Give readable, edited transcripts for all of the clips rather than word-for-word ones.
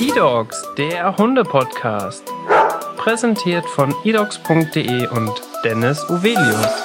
eDogs, der Hunde-Podcast. Präsentiert von edogs.de und Dennis Uvelius.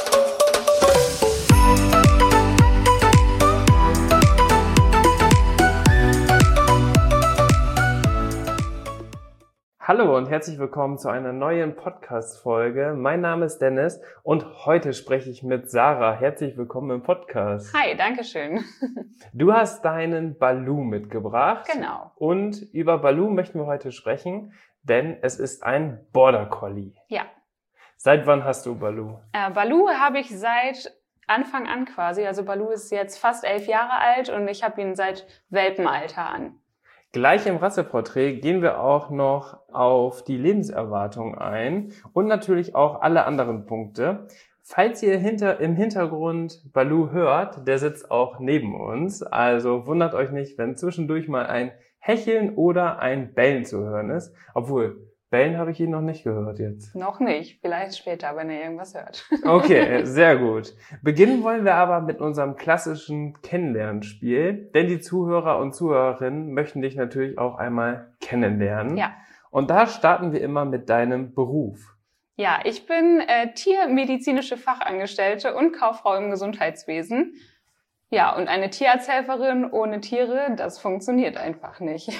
Hallo und herzlich willkommen zu einer neuen Podcast-Folge. Mein Name ist Dennis und heute spreche ich mit Sarah. Herzlich willkommen im Podcast. Hi, danke schön. Du hast deinen Baloo mitgebracht. Genau. Und über Baloo möchten wir heute sprechen, denn es ist ein Border Collie. Ja. Seit wann hast du Baloo? Baloo habe ich seit Anfang an quasi. Also Baloo ist jetzt fast 11 Jahre alt und ich habe ihn seit Welpenalter an. Gleich im Rasseporträt gehen wir auch noch auf die Lebenserwartung ein und natürlich auch alle anderen Punkte. Falls ihr im Hintergrund Baloo hört, der sitzt auch neben uns. Also wundert euch nicht, wenn zwischendurch mal ein Hecheln oder ein Bellen zu hören ist. Obwohl, Bellen habe ich ihn noch nicht gehört jetzt. Noch nicht, vielleicht später, wenn ihr irgendwas hört. Okay, sehr gut. Beginnen wollen wir aber mit unserem klassischen Kennenlernspiel, denn die Zuhörer und Zuhörerinnen möchten dich natürlich auch einmal kennenlernen. Ja. Und da starten wir immer mit deinem Beruf. Ja, ich bin tiermedizinische Fachangestellte und Kauffrau im Gesundheitswesen. Ja, und eine Tierarzthelferin ohne Tiere, das funktioniert einfach nicht.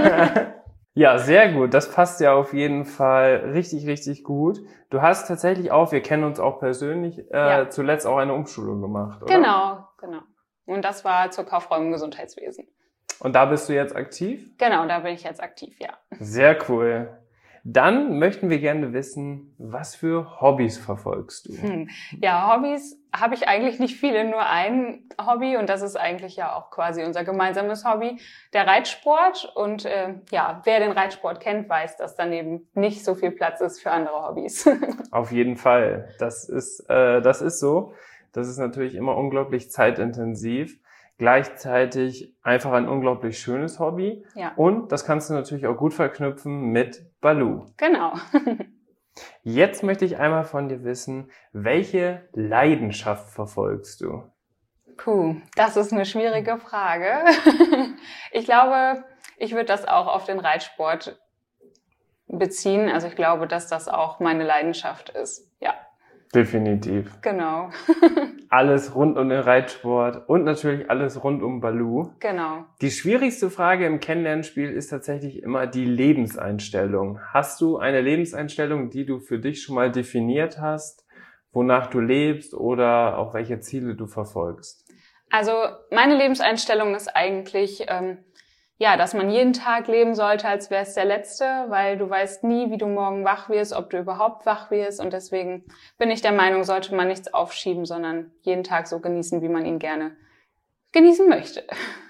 Ja, sehr gut. Das passt ja auf jeden Fall richtig, richtig gut. Du hast tatsächlich auch, wir kennen uns auch persönlich, zuletzt auch eine Umschulung gemacht, oder? Genau. Und das war zur Kauffrau im Gesundheitswesen. Und da bist du jetzt aktiv? Genau, da bin ich jetzt aktiv, ja. Sehr cool. Dann möchten wir gerne wissen, was für Hobbys verfolgst du? Ja, Hobbys habe ich eigentlich nicht viele, nur ein Hobby und das ist eigentlich ja auch quasi unser gemeinsames Hobby, der Reitsport. Und wer den Reitsport kennt, weiß, dass daneben nicht so viel Platz ist für andere Hobbys. Auf jeden Fall. Das ist so. Das ist natürlich immer unglaublich zeitintensiv. Gleichzeitig einfach ein unglaublich schönes Hobby. Ja. Und das kannst du natürlich auch gut verknüpfen mit Baloo. Genau. Jetzt möchte ich einmal von dir wissen, welche Leidenschaft verfolgst du? Das ist eine schwierige Frage. Ich glaube, ich würde das auch auf den Reitsport beziehen. Also ich glaube, dass das auch meine Leidenschaft ist. Ja. Definitiv. Genau. Alles rund um den Reitsport und natürlich alles rund um Baloo. Genau. Die schwierigste Frage im Kennenlernspiel ist tatsächlich immer die Lebenseinstellung. Hast du eine Lebenseinstellung, die du für dich schon mal definiert hast, wonach du lebst oder auch welche Ziele du verfolgst? Also meine Lebenseinstellung ist eigentlich, dass man jeden Tag leben sollte, als wäre es der letzte, weil du weißt nie, wie du morgen wach wirst, ob du überhaupt wach wirst. Und deswegen bin ich der Meinung, sollte man nichts aufschieben, sondern jeden Tag so genießen, wie man ihn gerne genießen möchte.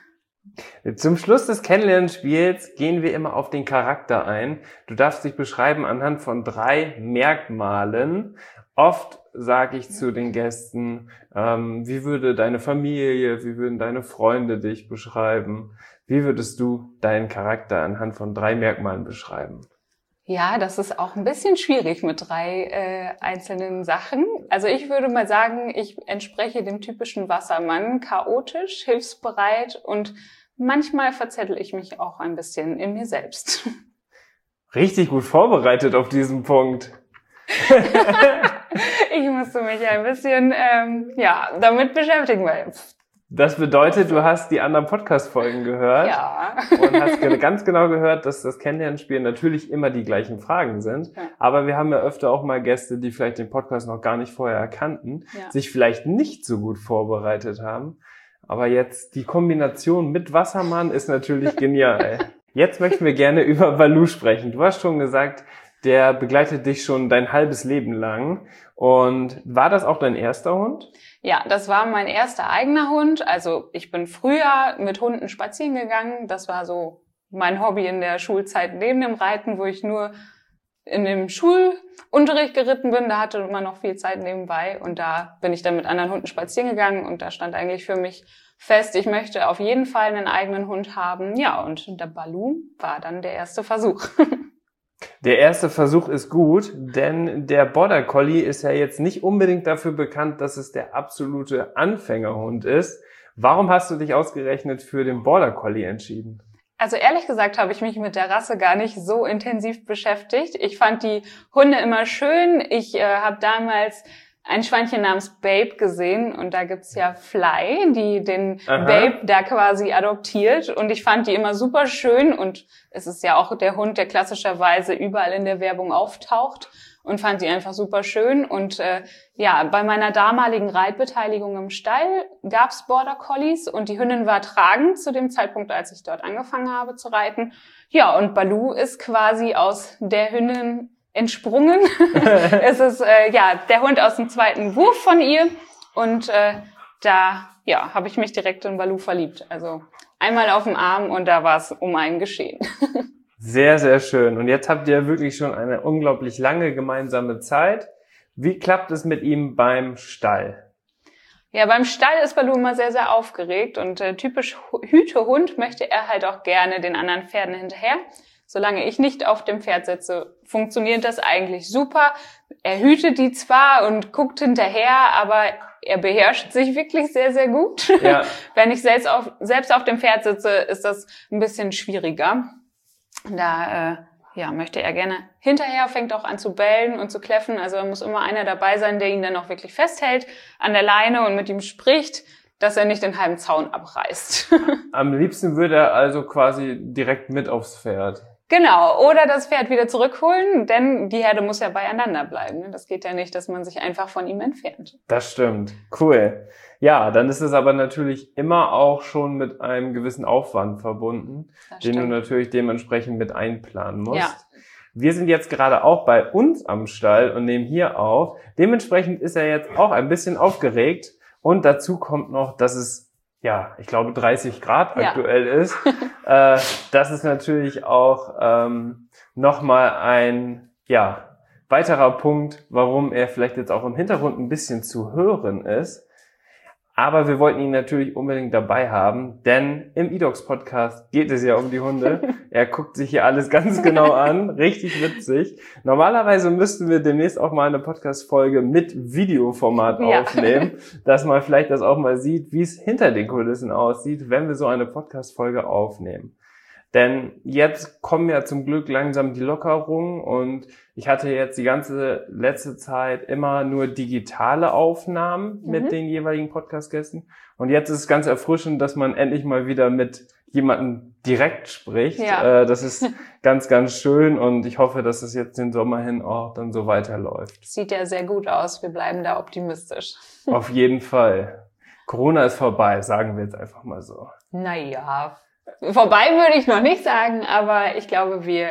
Zum Schluss des Kennenlernspiels gehen wir immer auf den Charakter ein. Du darfst dich beschreiben anhand von 3 Merkmalen. Oft sage ich zu den Gästen, wie würde deine Familie, wie würden deine Freunde dich beschreiben? Wie würdest du deinen Charakter anhand von 3 Merkmalen beschreiben? Ja, das ist auch ein bisschen schwierig mit 3 einzelnen Sachen. Also ich würde mal sagen, ich entspreche dem typischen Wassermann, chaotisch, hilfsbereit und manchmal verzettel ich mich auch ein bisschen in mir selbst. Richtig gut vorbereitet auf diesen Punkt. Ich musste mich ein bisschen damit beschäftigen, weil das bedeutet, du hast die anderen Podcast-Folgen gehört. Ja. Und hast ganz genau gehört, dass das Kennenlernspiel natürlich immer die gleichen Fragen sind. Ja. Aber wir haben ja öfter auch mal Gäste, die vielleicht den Podcast noch gar nicht vorher erkannten, sich vielleicht nicht so gut vorbereitet haben. Aber jetzt die Kombination mit Wassermann ist natürlich genial. Jetzt möchten wir gerne über Baloo sprechen. Du hast schon gesagt, der begleitet dich schon dein halbes Leben lang. Und war das auch dein erster Hund? Ja, das war mein erster eigener Hund. Also ich bin früher mit Hunden spazieren gegangen. Das war so mein Hobby in der Schulzeit neben dem Reiten, wo ich nur in dem Schulunterricht geritten bin. Da hatte man noch viel Zeit nebenbei. Und da bin ich dann mit anderen Hunden spazieren gegangen. Und da stand eigentlich für mich fest, ich möchte auf jeden Fall einen eigenen Hund haben. Ja, und der Baloo war dann der erste Versuch. Der erste Versuch ist gut, denn der Border Collie ist ja jetzt nicht unbedingt dafür bekannt, dass es der absolute Anfängerhund ist. Warum hast du dich ausgerechnet für den Border Collie entschieden? Also ehrlich gesagt habe ich mich mit der Rasse gar nicht so intensiv beschäftigt. Ich fand die Hunde immer schön. Ich habe damals ein Schweinchen namens Babe gesehen und da gibt's ja Fly, die den Babe da quasi adoptiert und ich fand die immer super schön und es ist ja auch der Hund, der klassischerweise überall in der Werbung auftaucht und fand die einfach super schön und bei meiner damaligen Reitbeteiligung im Stall gab's Border Collies und die Hündin war tragend zu dem Zeitpunkt, als ich dort angefangen habe zu reiten. Ja, und Baloo ist quasi aus der Hündin entsprungen. Es ist der Hund aus dem zweiten Wurf von ihr und da habe ich mich direkt in Baloo verliebt. Also einmal auf dem Arm und da war es um einen geschehen. Sehr, sehr schön. Und jetzt habt ihr wirklich schon eine unglaublich lange gemeinsame Zeit. Wie klappt es mit ihm beim Stall? Ja, beim Stall ist Baloo immer sehr, sehr aufgeregt und typisch Hütehund möchte er halt auch gerne den anderen Pferden hinterher. Solange ich nicht auf dem Pferd sitze, funktioniert das eigentlich super. Er hütet die zwar und guckt hinterher, aber er beherrscht sich wirklich sehr, sehr gut. Ja. Wenn ich selbst auf dem Pferd sitze, ist das ein bisschen schwieriger. Da möchte er gerne hinterher, fängt auch an zu bellen und zu kläffen. Also da muss immer einer dabei sein, der ihn dann auch wirklich festhält an der Leine und mit ihm spricht, dass er nicht den halben Zaun abreißt. Am liebsten würde er also quasi direkt mit aufs Pferd. Genau, oder das Pferd wieder zurückholen, denn die Herde muss ja beieinander bleiben. Das geht ja nicht, dass man sich einfach von ihm entfernt. Das stimmt, cool. Ja, dann ist es aber natürlich immer auch schon mit einem gewissen Aufwand verbunden, den du natürlich dementsprechend mit einplanen musst. Ja. Wir sind jetzt gerade auch bei uns am Stall und nehmen hier auf. Dementsprechend ist er jetzt auch ein bisschen aufgeregt und dazu kommt noch, dass es ich glaube 30 Grad aktuell ist. Das ist natürlich auch nochmal ein weiterer Punkt, warum er vielleicht jetzt auch im Hintergrund ein bisschen zu hören ist. Aber wir wollten ihn natürlich unbedingt dabei haben, denn im eDogs Podcast geht es ja um die Hunde. Er guckt sich hier alles ganz genau an, richtig witzig. Normalerweise müssten wir demnächst auch mal eine Podcast-Folge mit Videoformat aufnehmen, dass man vielleicht das auch mal sieht, wie es hinter den Kulissen aussieht, wenn wir so eine Podcast-Folge aufnehmen. Denn jetzt kommen ja zum Glück langsam die Lockerungen und ich hatte jetzt die ganze letzte Zeit immer nur digitale Aufnahmen mit den jeweiligen Podcast-Gästen. Und jetzt ist es ganz erfrischend, dass man endlich mal wieder mit jemandem direkt spricht. Ja. Das ist ganz, ganz schön und ich hoffe, dass es jetzt den Sommer hin auch dann so weiterläuft. Sieht ja sehr gut aus. Wir bleiben da optimistisch. Auf jeden Fall. Corona ist vorbei, sagen wir jetzt einfach mal so. Naja, vorbei würde ich noch nicht sagen, aber ich glaube, wir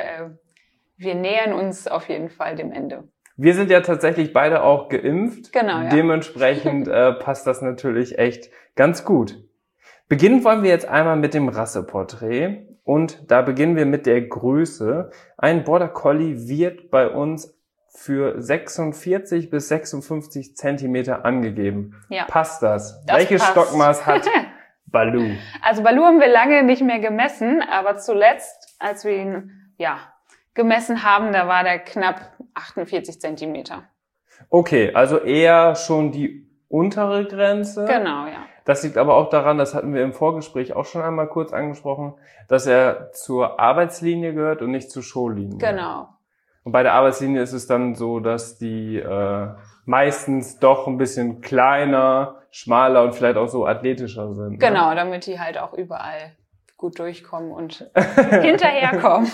nähern uns auf jeden Fall dem Ende. Wir sind ja tatsächlich beide auch geimpft. Genau, ja. Dementsprechend passt das natürlich echt ganz gut. Beginnen wollen wir jetzt einmal mit dem Rasseporträt und da beginnen wir mit der Größe. Ein Border Collie wird bei uns für 46 bis 56 Zentimeter angegeben. Ja. Passt das? Welches passt. Stockmaß hat Baloo? Also Baloo haben wir lange nicht mehr gemessen, aber zuletzt, als wir ihn gemessen haben, da war der knapp 48 Zentimeter. Okay, also eher schon die untere Grenze. Genau, ja. Das liegt aber auch daran, das hatten wir im Vorgespräch auch schon einmal kurz angesprochen, dass er zur Arbeitslinie gehört und nicht zur Showlinie. Genau. Und bei der Arbeitslinie ist es dann so, dass die meistens doch ein bisschen kleiner, schmaler und vielleicht auch so athletischer sind. Genau, ne? Damit die halt auch überall gut durchkommen und hinterherkommen.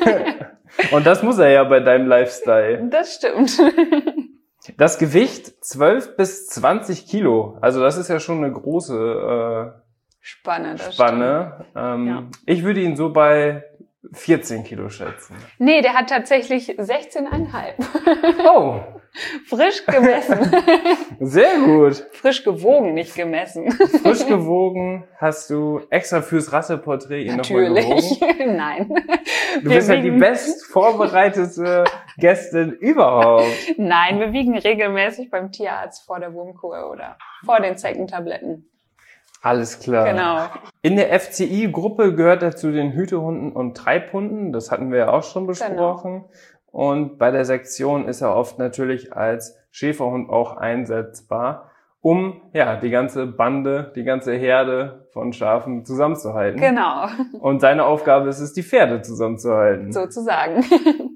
Und das muss er ja bei deinem Lifestyle. Das stimmt. Das Gewicht 12 bis 20 Kilo. Also das ist ja schon eine große Spanne. Ich würde ihn so bei 14 Kilo schätzen. Nee, der hat tatsächlich 16,5. Oh. Frisch gemessen. Sehr gut. Frisch gewogen, nicht gemessen. Frisch gewogen hast du extra fürs Rasseporträt ihn nochmal gewogen? Natürlich. Nein. Du bist ja die best vorbereitete Gästin überhaupt. Nein, wir wiegen regelmäßig beim Tierarzt vor der Wurmkur oder vor den Zeckentabletten. Alles klar. Genau. In der FCI-Gruppe gehört er zu den Hütehunden und Treibhunden. Das hatten wir ja auch schon besprochen. Genau. Und bei der Sektion ist er oft natürlich als Schäferhund auch einsetzbar. um ja die ganze Bande, die ganze Herde von Schafen zusammenzuhalten. Genau, Und seine Aufgabe ist es, die Pferde zusammenzuhalten. sozusagen.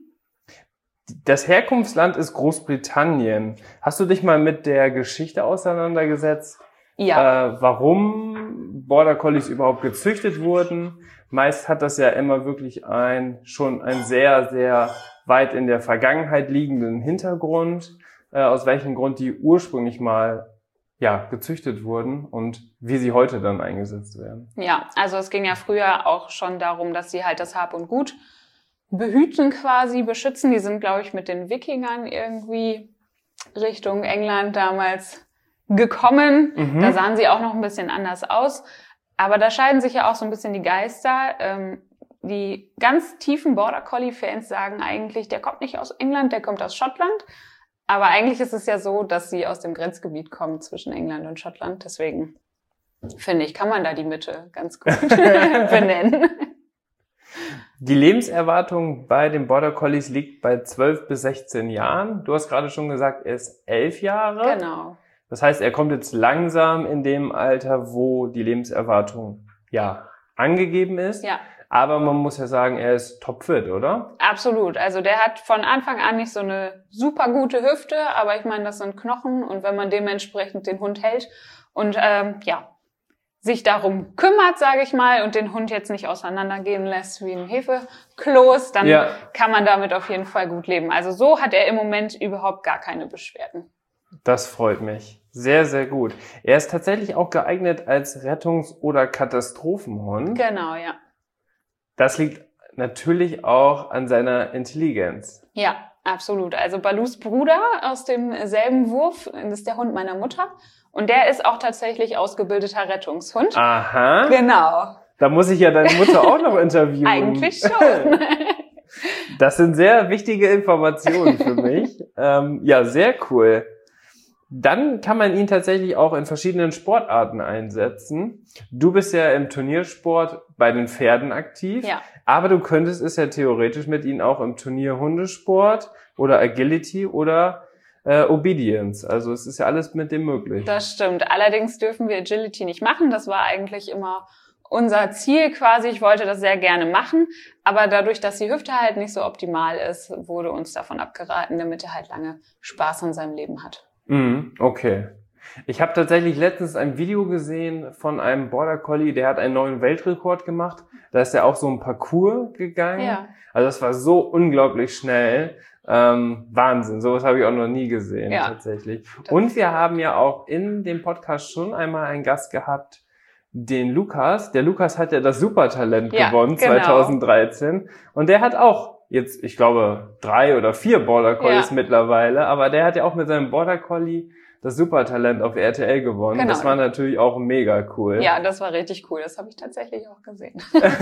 Das Herkunftsland ist Großbritannien. Hast du dich mal mit der Geschichte auseinandergesetzt? Ja. Warum Border Collies überhaupt gezüchtet wurden? Meist hat das ja immer wirklich schon einen sehr, sehr weit in der Vergangenheit liegenden Hintergrund, aus welchem Grund die ursprünglich mal gezüchtet wurden und wie sie heute dann eingesetzt werden. Ja, also es ging ja früher auch schon darum, dass sie halt das Hab und Gut behüten quasi, beschützen. Die sind, glaube ich, mit den Wikingern irgendwie Richtung England damals gekommen. Mhm. Da sahen sie auch noch ein bisschen anders aus. Aber da scheiden sich ja auch so ein bisschen die Geister. Die ganz tiefen Border Collie-Fans sagen eigentlich, der kommt nicht aus England, der kommt aus Schottland. Aber eigentlich ist es ja so, dass sie aus dem Grenzgebiet kommen zwischen England und Schottland. Deswegen, finde ich, kann man da die Mitte ganz gut benennen. Die Lebenserwartung bei den Border Collies liegt bei 12 bis 16 Jahren. Du hast gerade schon gesagt, er ist 11 Jahre. Genau. Das heißt, er kommt jetzt langsam in dem Alter, wo die Lebenserwartung angegeben ist. Ja. Aber man muss ja sagen, er ist topfit, oder? Absolut. Also der hat von Anfang an nicht so eine super gute Hüfte, aber ich meine, das sind Knochen und wenn man dementsprechend den Hund hält und sich darum kümmert, sage ich mal, und den Hund jetzt nicht auseinandergehen lässt wie ein Hefekloß, dann kann man damit auf jeden Fall gut leben. Also so hat er im Moment überhaupt gar keine Beschwerden. Das freut mich. Sehr, sehr gut. Er ist tatsächlich auch geeignet als Rettungs- oder Katastrophenhund. Genau, ja. Das liegt natürlich auch an seiner Intelligenz. Ja, absolut. Also Balus Bruder aus demselben Wurf, das ist der Hund meiner Mutter. Und der ist auch tatsächlich ausgebildeter Rettungshund. Aha. Genau. Da muss ich ja deine Mutter auch noch interviewen. Eigentlich schon. Das sind sehr wichtige Informationen für mich. Ja, sehr cool. Dann kann man ihn tatsächlich auch in verschiedenen Sportarten einsetzen. Du bist ja im Turniersport bei den Pferden aktiv, aber du könntest es ja theoretisch mit ihm auch im Turnierhundesport oder Agility oder Obedience. Also es ist ja alles mit dem möglich. Das stimmt. Allerdings dürfen wir Agility nicht machen. Das war eigentlich immer unser Ziel quasi. Ich wollte das sehr gerne machen, aber dadurch, dass die Hüfte halt nicht so optimal ist, wurde uns davon abgeraten, damit er halt lange Spaß an seinem Leben hat. Okay. Ich habe tatsächlich letztens ein Video gesehen von einem Border Collie, der hat einen neuen Weltrekord gemacht. Da ist er auch so ein Parcours gegangen. Ja. Also das war so unglaublich schnell. Wahnsinn, sowas habe ich auch noch nie gesehen, tatsächlich. Und wir haben ja auch in dem Podcast schon einmal einen Gast gehabt, den Lukas. Der Lukas hat ja das Supertalent gewonnen, 2013. Und der hat auch jetzt, ich glaube, 3 oder 4 Border Collies mittlerweile, aber der hat ja auch mit seinem Border Collie das Supertalent auf RTL gewonnen. Genau. Das war natürlich auch mega cool. Ja, das war richtig cool. Das habe ich tatsächlich auch gesehen.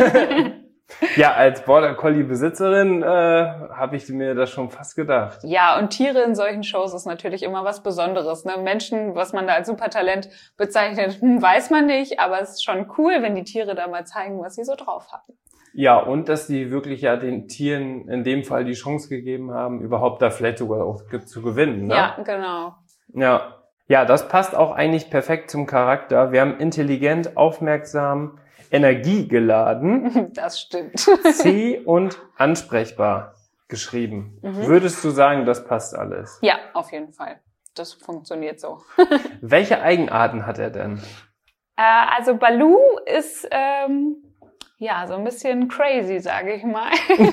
Ja, als Border Collie Besitzerin habe ich mir das schon fast gedacht. Ja, und Tiere in solchen Shows ist natürlich immer was Besonderes. Ne? Menschen, was man da als Supertalent bezeichnet, weiß man nicht, aber es ist schon cool, wenn die Tiere da mal zeigen, was sie so drauf haben. Ja, und dass die wirklich ja den Tieren in dem Fall die Chance gegeben haben, überhaupt da vielleicht sogar auch zu gewinnen. Ne? Ja, genau. Ja, das passt auch eigentlich perfekt zum Charakter. Wir haben intelligent, aufmerksam, energiegeladen. Das stimmt. Zäh und ansprechbar geschrieben. Würdest du sagen, das passt alles? Ja, auf jeden Fall. Das funktioniert so. Welche Eigenarten hat er denn? Also Baloo ist so ein bisschen crazy, sage ich mal.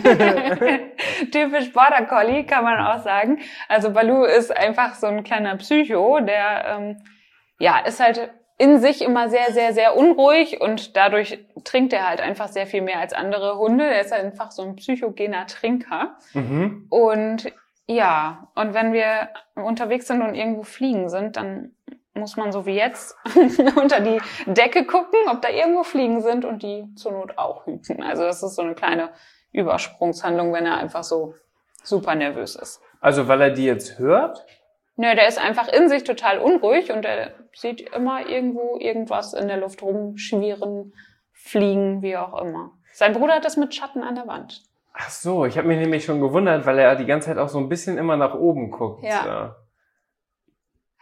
Typisch Border Collie, kann man auch sagen. Also Baloo ist einfach so ein kleiner Psycho, der ist halt in sich immer sehr, sehr, sehr unruhig und dadurch trinkt er halt einfach sehr viel mehr als andere Hunde. Er ist halt einfach so ein psychogener Trinker. Und wenn wir unterwegs sind und irgendwo fliegen sind, dann muss man so wie jetzt unter die Decke gucken, ob da irgendwo Fliegen sind und die zur Not auch hüten. Also das ist so eine kleine Übersprungshandlung, wenn er einfach so super nervös ist. Also weil er die jetzt hört? Nö, der ist einfach in sich total unruhig und er sieht immer irgendwo irgendwas in der Luft rumschwirren, fliegen, wie auch immer. Sein Bruder hat das mit Schatten an der Wand. Ach so, ich habe mich nämlich schon gewundert, weil er die ganze Zeit auch so ein bisschen immer nach oben guckt. Ja.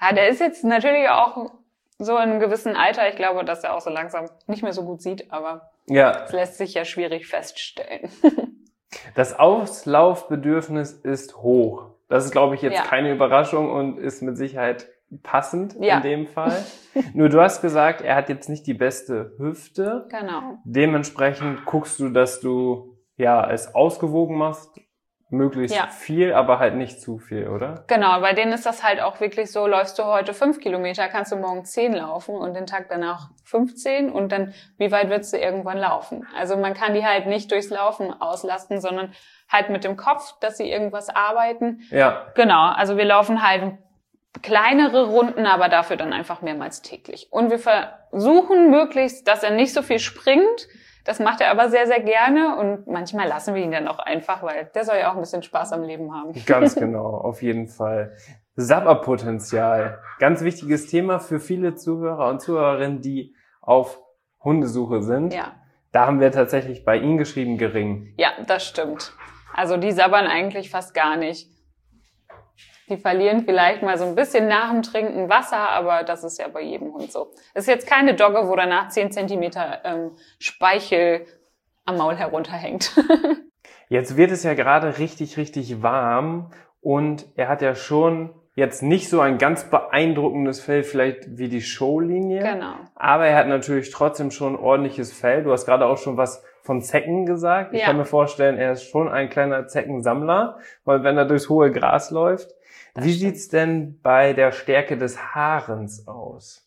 Ja, der ist jetzt natürlich auch so in einem gewissen Alter. Ich glaube, dass er auch so langsam nicht mehr so gut sieht, aber das lässt sich ja schwierig feststellen. Das Auslaufbedürfnis ist hoch. Das ist, glaube ich, jetzt keine Überraschung und ist mit Sicherheit passend in dem Fall. Nur du hast gesagt, er hat jetzt nicht die beste Hüfte. Genau. Dementsprechend guckst du, dass du es ausgewogen machst, möglichst viel, aber halt nicht zu viel, oder? Genau, bei denen ist das halt auch wirklich so, läufst du heute 5 Kilometer, kannst du morgen 10 laufen und den Tag danach 15 und dann, wie weit willst du irgendwann laufen? Also man kann die halt nicht durchs Laufen auslasten, sondern halt mit dem Kopf, dass sie irgendwas arbeiten. Ja. Genau, also wir laufen halt kleinere Runden, aber dafür dann einfach mehrmals täglich. Und wir versuchen möglichst, dass er nicht so viel springt. Das macht er aber sehr, sehr gerne und manchmal lassen wir ihn dann auch einfach, weil der soll ja auch ein bisschen Spaß am Leben haben. Ganz genau, auf jeden Fall. Sabberpotenzial. Ganz wichtiges Thema für viele Zuhörer und Zuhörerinnen, die auf Hundesuche sind. Ja. Da haben wir tatsächlich bei Ihnen geschrieben, gering. Ja, das stimmt. Also die sabbern eigentlich fast gar nicht. Die verlieren vielleicht mal so ein bisschen nach dem Trinken Wasser, aber das ist ja bei jedem Hund so. Es ist jetzt keine Dogge, wo danach 10 Zentimeter Speichel am Maul herunterhängt. Jetzt wird es ja gerade richtig, richtig warm und er hat ja schon jetzt nicht so ein ganz beeindruckendes Fell, vielleicht wie die Showlinie. Genau. Aber er hat natürlich trotzdem schon ordentliches Fell. Du hast gerade auch schon was von Zecken gesagt. Ich kann mir vorstellen, er ist schon ein kleiner Zeckensammler, weil wenn er durchs hohe Gras läuft. Wie sieht's denn bei der Stärke des Haarens aus?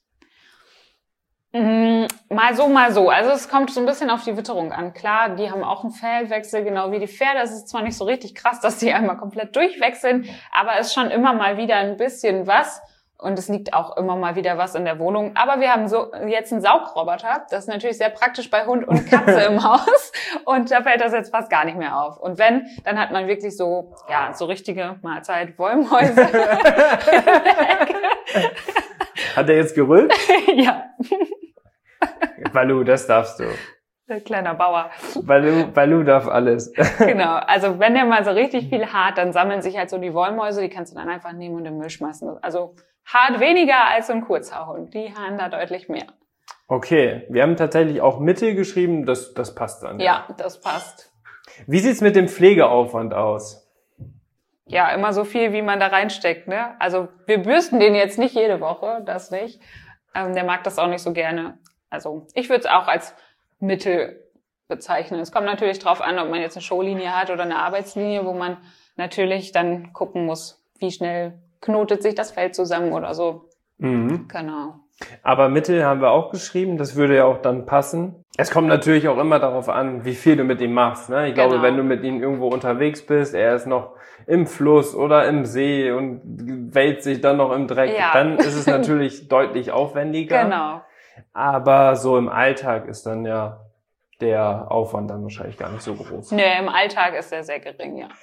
Mal so, mal so. Also es kommt so ein bisschen auf die Witterung an. Klar, die haben auch einen Fellwechsel, genau wie die Pferde. Es ist zwar nicht so richtig krass, dass die einmal komplett durchwechseln, aber es ist schon immer mal wieder ein bisschen was. Und es liegt auch immer mal wieder was in der Wohnung. Aber wir haben so jetzt einen Saugroboter. Das ist natürlich sehr praktisch bei Hund und Katze im Haus. Und da fällt das jetzt fast gar nicht mehr auf. Und wenn, dann hat man wirklich so, so richtige Mahlzeit, Wollmäuse. Hat er jetzt gerüllt? Ja. Balu, das darfst du. Kleiner Bauer. Balu darf alles. Genau, also wenn der mal so richtig viel hart, dann sammeln sich halt so die Wollmäuse, die kannst du dann einfach nehmen und in den Müll schmeißen. Also hart weniger als so ein Kurzhaarhund, die haaren da deutlich mehr. Okay, wir haben tatsächlich auch Mittel geschrieben, das passt dann. Ja, das passt. Wie sieht's mit dem Pflegeaufwand aus? Ja, immer so viel, wie man da reinsteckt, ne? Also wir bürsten den jetzt nicht jede Woche, das nicht. Der mag das auch nicht so gerne. Also ich würde es auch als Mittel bezeichnen. Es kommt natürlich drauf an, ob man jetzt eine Showlinie hat oder eine Arbeitslinie, wo man natürlich dann gucken muss, wie schnell knotet sich das Fell zusammen oder so. Mhm. Genau. Aber Mittel haben wir auch geschrieben, das würde ja auch dann passen. Es kommt natürlich auch immer darauf an, wie viel du mit ihm machst. Ne? Ich glaube, wenn du mit ihm irgendwo unterwegs bist, er ist noch im Fluss oder im See und wälzt sich dann noch im Dreck, dann ist es natürlich deutlich aufwendiger. Genau. Aber so im Alltag ist dann ja der Aufwand dann wahrscheinlich gar nicht so groß. Nee, im Alltag ist er sehr gering, ja.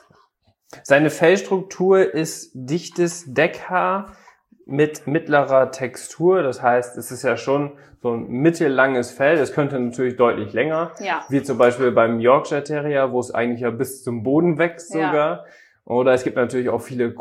Seine Fellstruktur ist dichtes Deckhaar mit mittlerer Textur. Das heißt, es ist ja schon so ein mittellanges Fell. Es könnte natürlich deutlich länger. Ja. Wie zum Beispiel beim Yorkshire Terrier, wo es eigentlich ja bis zum Boden wächst sogar. Oder es gibt natürlich auch viele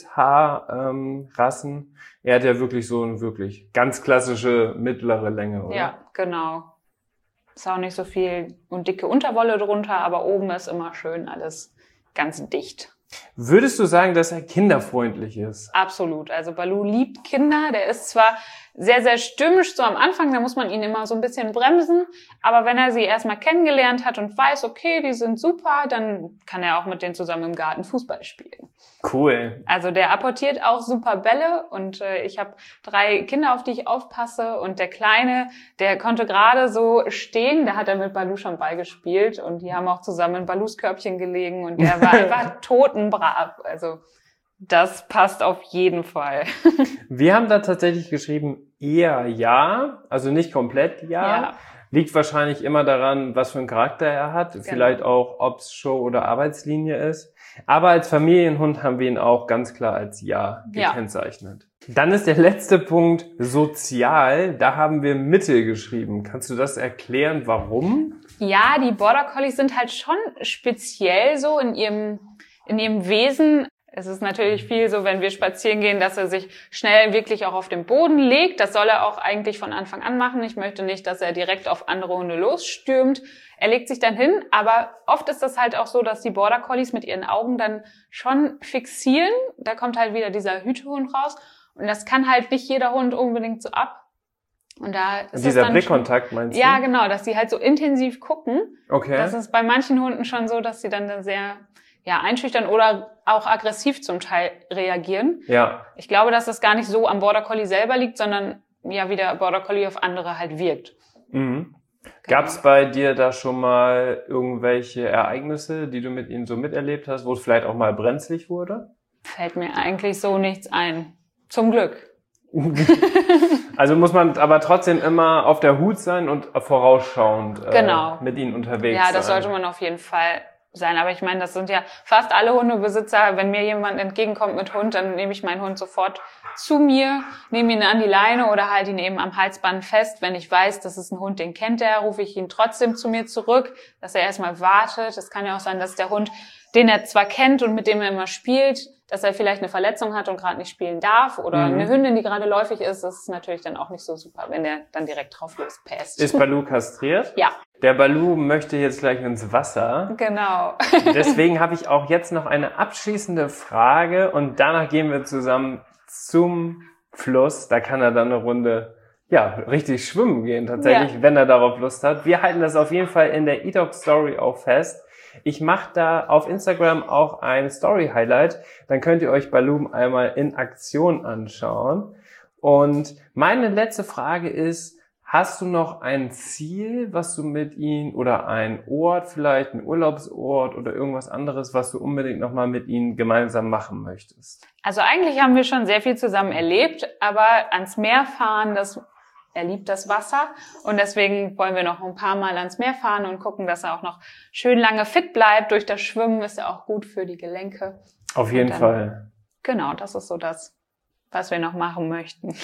Kurzhaarrassen. Er hat ja wirklich so eine wirklich ganz klassische mittlere Länge, oder? Ja, genau. Ist auch nicht so viel und dicke Unterwolle drunter, aber oben ist immer schön alles ganz dicht. Würdest du sagen, dass er kinderfreundlich ist? Absolut. Also Balu liebt Kinder. Der ist zwar sehr, sehr stürmisch so am Anfang, da muss man ihn immer so ein bisschen bremsen. Aber wenn er sie erstmal kennengelernt hat und weiß, okay, die sind super, dann kann er auch mit denen zusammen im Garten Fußball spielen. Cool. Also der apportiert auch super Bälle und ich habe 3 Kinder, auf die ich aufpasse und der Kleine, der konnte gerade so stehen, da hat er mit Balu schon Ball gespielt und die haben auch zusammen in Balus Körbchen gelegen und der war einfach totenbrav. Also das passt auf jeden Fall. Wir haben da tatsächlich geschrieben, eher ja, also nicht komplett ja. Liegt wahrscheinlich immer daran, was für einen Charakter er hat. Genau. Vielleicht auch, ob es Show- oder Arbeitslinie ist. Aber als Familienhund haben wir ihn auch ganz klar als ja gekennzeichnet. Ja. Dann ist der letzte Punkt sozial. Da haben wir Mittel geschrieben. Kannst du das erklären, warum? Ja, die Border Collies sind halt schon speziell so in ihrem Wesen. Es ist natürlich viel so, wenn wir spazieren gehen, dass er sich schnell wirklich auch auf den Boden legt. Das soll er auch eigentlich von Anfang an machen. Ich möchte nicht, dass er direkt auf andere Hunde losstürmt. Er legt sich dann hin, aber oft ist das halt auch so, dass die Border Collies mit ihren Augen dann schon fixieren. Da kommt halt wieder dieser Hütehund raus. Und das kann halt nicht jeder Hund unbedingt so ab. Und da ist dieser dann Blickkontakt, schon, meinst du? ja, genau, dass sie halt so intensiv gucken. Okay. Das ist bei manchen Hunden schon so, dass sie dann sehr einschüchtern oder auch aggressiv zum Teil reagieren. Ja. Ich glaube, dass das gar nicht so am Border Collie selber liegt, sondern ja, wie der Border Collie auf andere halt wirkt. Mhm. Gab es bei dir da schon mal irgendwelche Ereignisse, die du mit ihnen so miterlebt hast, wo es vielleicht auch mal brenzlig wurde? Fällt mir eigentlich so nichts ein. Zum Glück. Also muss man aber trotzdem immer auf der Hut sein und vorausschauend mit ihnen unterwegs sein. Ja, das sollte man auf jeden Fall sein. Aber ich meine, das sind ja fast alle Hundebesitzer. Wenn mir jemand entgegenkommt mit Hund, dann nehme ich meinen Hund sofort zu mir, nehme ihn an die Leine oder halte ihn eben am Halsband fest. Wenn ich weiß, das ist ein Hund, den kennt er, rufe ich ihn trotzdem zu mir zurück, dass er erstmal wartet. Es kann ja auch sein, dass der Hund, den er zwar kennt und mit dem er immer spielt, dass er vielleicht eine Verletzung hat und gerade nicht spielen darf oder eine Hündin, die gerade läufig ist. Das ist natürlich dann auch nicht so super, wenn der dann direkt drauf lospäst. Ist Baloo kastriert? Ja. Der Baloo möchte jetzt gleich ins Wasser. Genau. Deswegen habe ich auch jetzt noch eine abschließende Frage und danach gehen wir zusammen zum Fluss. Da kann er dann eine Runde richtig schwimmen gehen tatsächlich, wenn er darauf Lust hat. Wir halten das auf jeden Fall in der eDog Story auch fest. Ich mache da auf Instagram auch ein Story-Highlight. Dann könnt ihr euch Baloo einmal in Aktion anschauen. Und meine letzte Frage ist, hast du noch ein Ziel, was du mit ihnen oder ein Ort, vielleicht ein Urlaubsort oder irgendwas anderes, was du unbedingt nochmal mit ihnen gemeinsam machen möchtest? Also eigentlich haben wir schon sehr viel zusammen erlebt, aber ans Meer fahren, er liebt das Wasser und deswegen wollen wir noch ein paar Mal ans Meer fahren und gucken, dass er auch noch schön lange fit bleibt. Durch das Schwimmen ist er auch gut für die Gelenke. Auf jeden Fall. Genau, das ist so das, was wir noch machen möchten.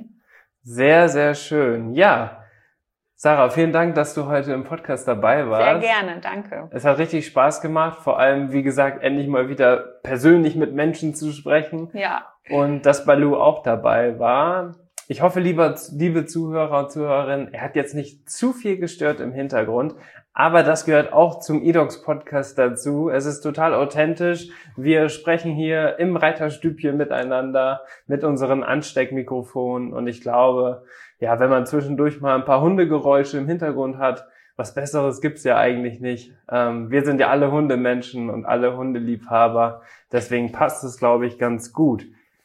Sehr, sehr schön. Ja, Sarah, vielen Dank, dass du heute im Podcast dabei warst. Sehr gerne, danke. Es hat richtig Spaß gemacht, vor allem, wie gesagt, endlich mal wieder persönlich mit Menschen zu sprechen. Ja. Und dass Baloo auch dabei war. Ich hoffe, liebe Zuhörer und Zuhörerinnen, er hat jetzt nicht zu viel gestört im Hintergrund, aber das gehört auch zum eDogs Podcast dazu. Es ist total authentisch. Wir sprechen hier im Reiterstübchen miteinander mit unseren Ansteckmikrofonen und ich glaube, wenn man zwischendurch mal ein paar Hundegeräusche im Hintergrund hat, was Besseres gibt's ja eigentlich nicht. Wir sind ja alle Hundemenschen und alle Hundeliebhaber, deswegen passt es, glaube ich, ganz gut.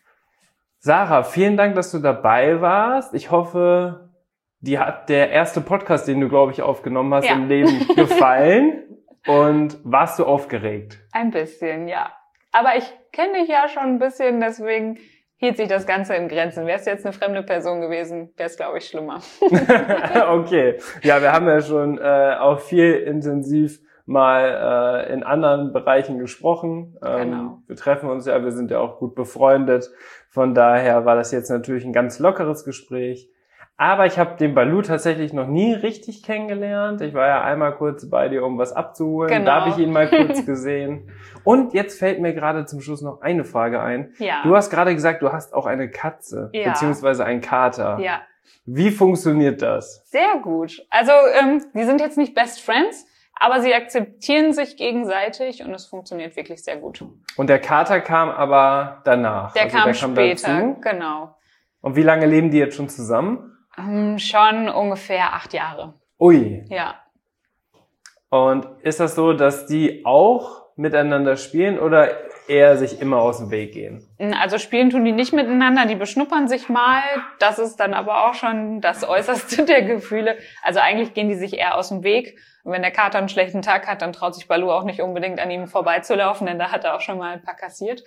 Sarah, vielen Dank, dass du dabei warst. Ich hoffe, dir hat der erste Podcast, den du, glaube ich, aufgenommen hast, im Leben gefallen. Und warst du aufgeregt? Ein bisschen, ja. Aber ich kenne dich ja schon ein bisschen, deswegen hielt sich das Ganze in Grenzen. Wäre es jetzt eine fremde Person gewesen, wäre es, glaube ich, schlimmer. Okay. Ja, wir haben ja schon auch viel intensiv mal in anderen Bereichen gesprochen. Genau. Wir treffen uns ja, wir sind ja auch gut befreundet. Von daher war das jetzt natürlich ein ganz lockeres Gespräch. Aber ich habe den Baloo tatsächlich noch nie richtig kennengelernt. Ich war ja einmal kurz bei dir, um was abzuholen. Genau. Da habe ich ihn mal kurz gesehen. Und jetzt fällt mir gerade zum Schluss noch eine Frage ein. Ja. Du hast gerade gesagt, du hast auch eine Katze, beziehungsweise einen Kater. Ja. Wie funktioniert das? Sehr gut. Also, die sind jetzt nicht Best Friends, aber sie akzeptieren sich gegenseitig und es funktioniert wirklich sehr gut. Und der Kater kam aber danach? Der kam später, dazu. Genau. Und wie lange leben die jetzt schon zusammen? Schon ungefähr 8 Jahre. Ui. Ja. Und ist das so, dass die auch miteinander spielen oder eher sich immer aus dem Weg gehen? Also spielen tun die nicht miteinander, die beschnuppern sich mal. Das ist dann aber auch schon das Äußerste der Gefühle. Also eigentlich gehen die sich eher aus dem Weg. Und wenn der Kater einen schlechten Tag hat, dann traut sich Baloo auch nicht unbedingt an ihm vorbeizulaufen, denn da hat er auch schon mal ein paar kassiert.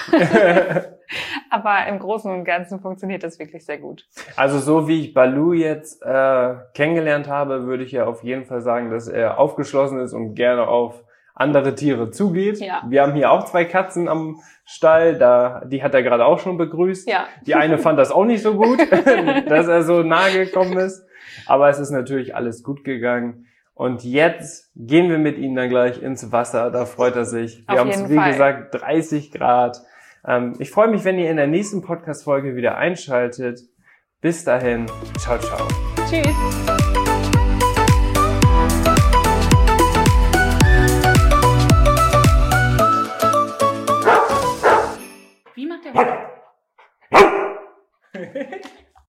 Aber im Großen und Ganzen funktioniert das wirklich sehr gut. Also so wie ich Baloo jetzt kennengelernt habe, würde ich ja auf jeden Fall sagen, dass er aufgeschlossen ist und gerne auf andere Tiere zugeht. Ja. Wir haben hier auch 2 Katzen am Stall, die hat er gerade auch schon begrüßt. Ja. Die eine fand das auch nicht so gut, dass er so nahe gekommen ist. Aber es ist natürlich alles gut gegangen. Und jetzt gehen wir mit ihm dann gleich ins Wasser. Da freut er sich. Wir haben es, wie gesagt, 30 Grad. Ich freue mich, wenn ihr in der nächsten Podcast-Folge wieder einschaltet. Bis dahin. Ciao, ciao. Tschüss. Wie macht der Hund?